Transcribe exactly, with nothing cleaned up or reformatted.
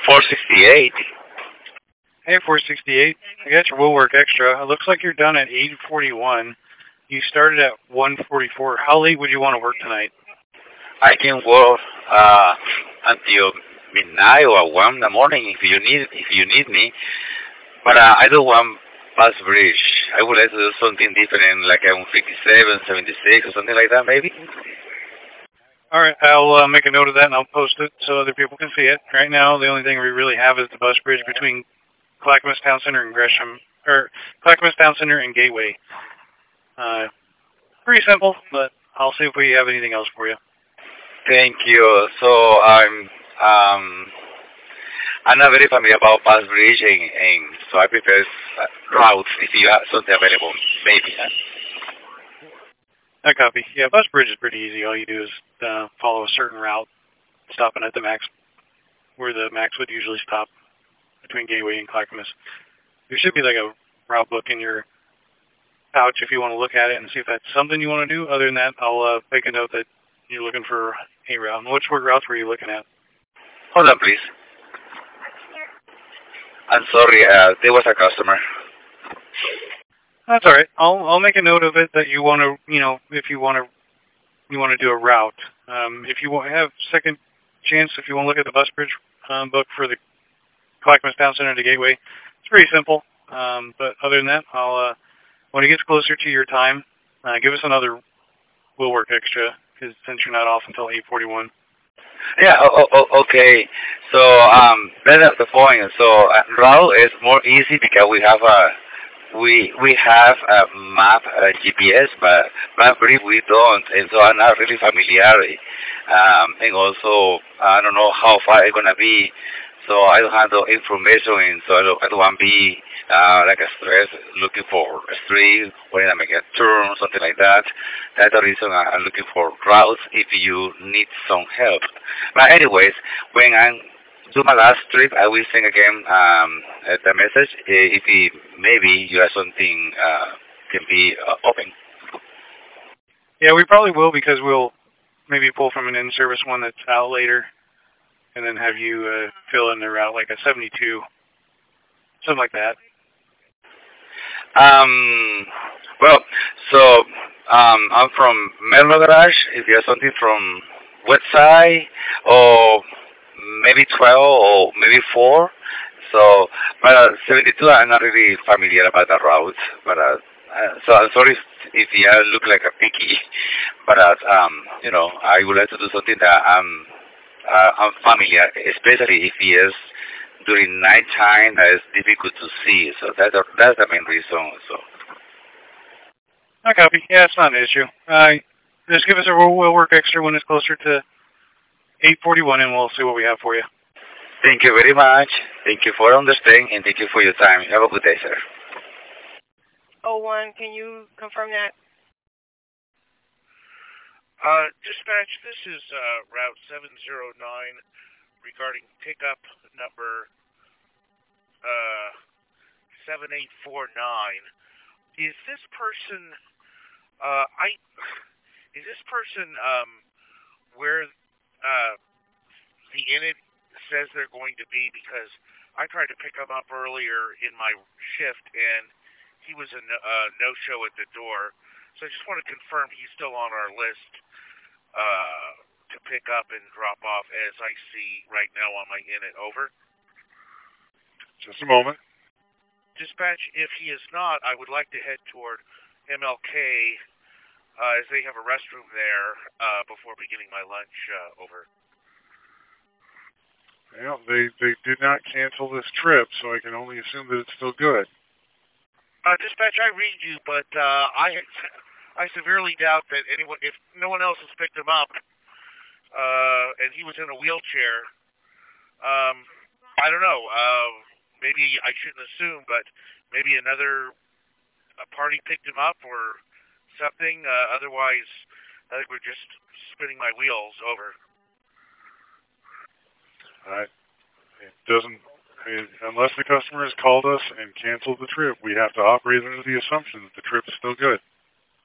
four sixty-eight. Hey, four sixty-eight. I got your Will Work Extra. It looks like you're done at eight forty-one. You started at one forty-four. How late would you want to work tonight? I can work uh, until midnight or one in the morning if you need if you need me. But uh, I don't want bus bridge. I would like to do something different, like on fifty-seven, seventy-six, or something like that, maybe. All right, I'll uh, make a note of that and I'll post it so other people can see it. Right now, the only thing we really have is the bus bridge between Clackamas Town Center and Gresham, or Clackamas Town Center and Gateway. Uh, pretty simple, but I'll see if we have anything else for you. Thank you. So I'm um I'm not very familiar about bus bridge, and, and so I prefer uh, routes if you have something available, maybe. Huh? I copy. Yeah, bus bridge is pretty easy. All you do is uh, follow a certain route, stopping at the max, where the max would usually stop between Gateway and Clackamas. There should be like a route book in your pouch if you want to look at it and see if that's something you want to do. Other than that, I'll uh, make a note that you're looking for a route. And which work routes were you looking at? Hold on, please. I'm sorry, uh, there was a customer. That's all right. I'll I'll make a note of it that you want to, you know, if you want to, you want to do a route. Um, if you want have second chance, if you want to look at the bus bridge um, book for the Clackamas Town Center to Gateway, it's pretty simple. Um, but other than that, I'll uh, when it gets closer to your time, uh, give us another Will Work Extra, because since you're not off until eight forty-one. Yeah, oh, oh, okay. So um, that's the point. So uh, route is more easy because we have a we we have a map, a G P S, but map brief we don't, and so I'm not really familiar. Um, and also I don't know how far it's gonna be, so I don't have the information, and so I don't, I don't want to be uh, like a stress looking for a street when I make a turn, something like that. That's the reason I- I'm looking for routes if you need some help. But anyways, when I'm do my last trip, I will send again um, uh, the message uh, if it, maybe you have something uh, can be uh, open. Yeah, we probably will, because we'll maybe pull from an in-service one that's out later, and then have you uh, fill in the route like a seventy-two, something like that. Um, well, so um, I'm from Melno Garage. If you have something from Westside or maybe twelve or maybe four. So, but uh, seventy-two, I'm not really familiar about the route. But uh, uh, so I'm sorry if, if you look like a picky. But uh, um, you know, I would like to do something that I'm uh, I'm familiar, especially if it is during nighttime. That is difficult to see. So that's the, that's the main reason. So. I copy. Yeah, it's not an issue. Uh, just give us a Will Work Extra when it's closer to eight forty-one, and we'll see what we have for you. Thank you very much. Thank you for understanding, and thank you for your time. Have a good day, sir. Oh, one, can you confirm that? Uh, dispatch, this is uh, Route seven zero nine regarding pickup number uh, seven eight four nine. Is this person, uh, I, is this person um, where uh, the init says they're going to be? Because I tried to pick him up earlier in my shift, and he was a no, uh, no-show at the door. So I just want to confirm he's still on our list uh, to pick up and drop off, as I see right now on my init. Over. Just a moment. Dispatch, if he is not, I would like to head toward M L K, uh, as they have a restroom there, uh, before beginning my lunch. Uh, over. Well, they, they did not cancel this trip, so I can only assume that it's still good. Uh, dispatch, I read you, but uh, I I severely doubt that anyone, if no one else has picked him up, uh, and he was in a wheelchair, um, I don't know, uh, maybe I shouldn't assume, but maybe another a party picked him up or something. Uh, otherwise, I think we're just spinning my wheels. Over. All right. It doesn't, I mean, unless the customer has called us and canceled the trip, we have to operate under the assumption that the trip is still good.